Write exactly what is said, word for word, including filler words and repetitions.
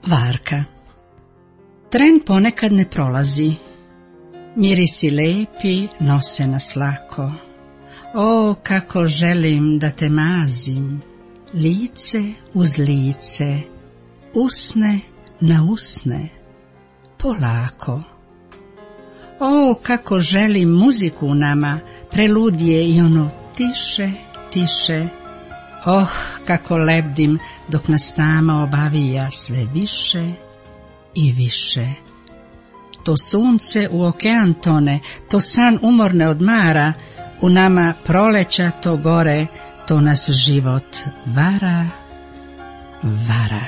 Varka. Tren ponekad ne prolazi, mirisi lepi nose nas lako. O, kako želim da te mazim, lice uz lice, usne na usne, polako. O, kako želim muziku u nama, preludije i ono tiše, tiše. Oh, kako lebdim dok nas tama obavija sve više i više. To sunce u okean tone, to san umorne odmara, u nama proleća to gore, to nas život vara, vara.